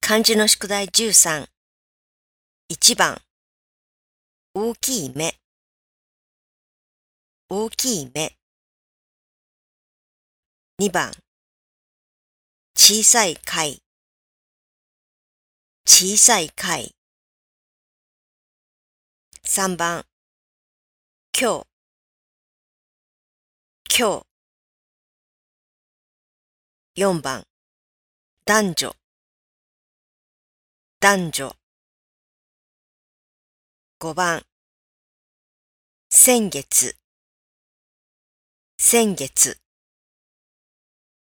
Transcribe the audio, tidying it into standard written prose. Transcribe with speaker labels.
Speaker 1: 漢字の宿題13。1番、大きい目、大きい目。2番、小さい貝、小さい貝。3番、今日、今日。4番、男女、男女。5番、先月、先月。